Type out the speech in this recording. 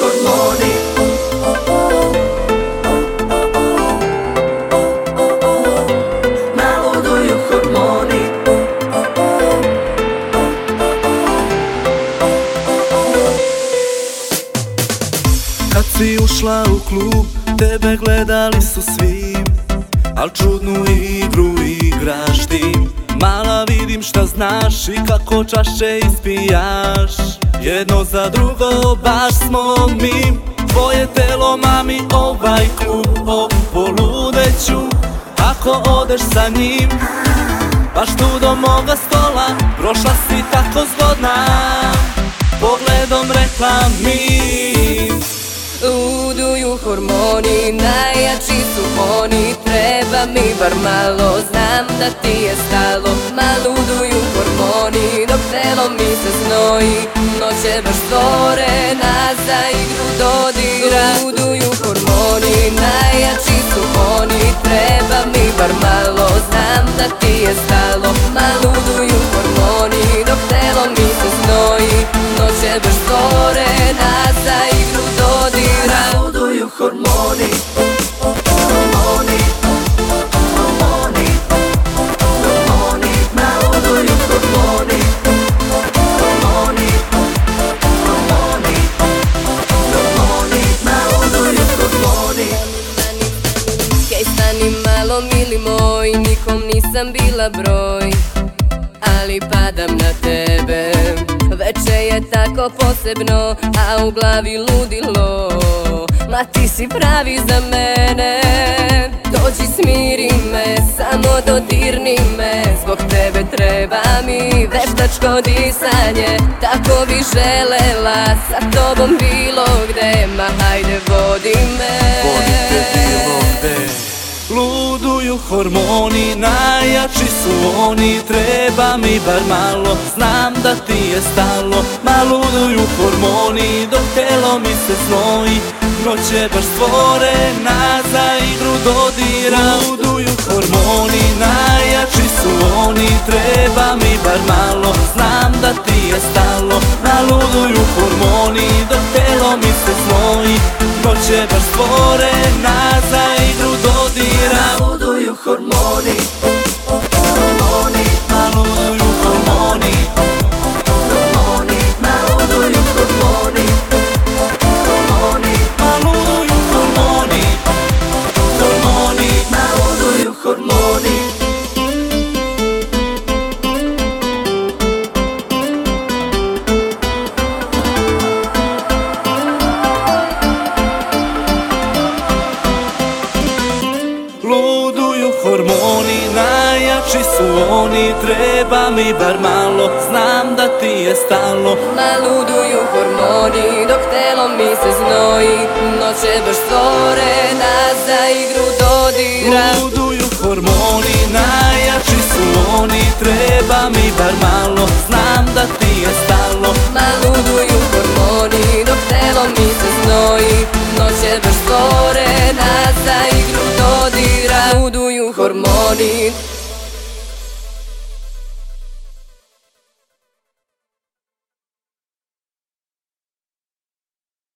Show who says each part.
Speaker 1: hormoni. Naluduju hormoni.
Speaker 2: Kad si ušla u klub, tebe gledali su svi, al čudnu igru igraš ti. Mala, vidim šta znaš i kako čašće ispijaš. Jedno za drugo baš smo mi. Tvoje telo mami, ovaj klub, poludeću ako odeš sa njim. Baš tu do moga stola, prošla si tako zgodna, pogledom rekla mi.
Speaker 3: Luduju hormoni, najjači su oni. Treba mi bar malo, znam da ti je stalo. Ma luduju hormoni, dok telo mi se znoji. Noć je baš stvorena za igru dodira. Luduju hormoni, najjači su oni. Treba mi bar malo, znam da ti je stalo. Ma luduju hormoni, dok telo mi se znoji. Noć je baš stvorena za igru dodira.
Speaker 1: Naluduju hormoni. Hormoni. Hormoni. Hormoni. Naluduju hormoni. Hormoni. Hormoni. Hormoni. Naluduju hormoni.
Speaker 3: Hej, stani malo mili moj, nikom nisam bila broj, ali padam na tebe. Veče je tako posebno, a u glavi ludilo. Ma ti si pravi za mene. Dođi smiri me, samo dodirni me. Zbog tebe treba mi veštačko disanje. Tako bi želela sa tobom bilo gde. Ma hajde vodi me.
Speaker 2: Vodite bilo gde. Luduju hormoni, najjači su oni. Treba mi bar malo, znam da ti je stalo. Ma luduju hormoni, dok telo mi se znoji. Noć je baš stvorena za igru dodira. Luduju hormoni, najjači su oni. Treba mi bar malo, znam da ti je stalo. Ma luduju hormoni, dok telo mi se znoji. Noć je baš stvorena za igru dodira.
Speaker 1: Naluduju hormoni. Hormoni.
Speaker 2: Naluduju hormoni.
Speaker 1: Hormoni. Naluduju hormoni. Hormoni.
Speaker 2: Naluduju hormoni. Hormoni.
Speaker 1: Naluduju hormoni.
Speaker 2: Luduju hormoni, najjači su oni. Treba mi bar malo, znam da ti je stalo.
Speaker 3: Ma luduju hormoni, dok telo mi se znoji. Noć je baš stvorena za igru dodira.
Speaker 2: Luduju hormoni, najjači su oni. Treba mi bar malo, znam da ti je stalo.
Speaker 3: Ma luduju hormoni, dok telo mi se znoji. Noć je baš stvorena za igru dodira. Luduju hormoni.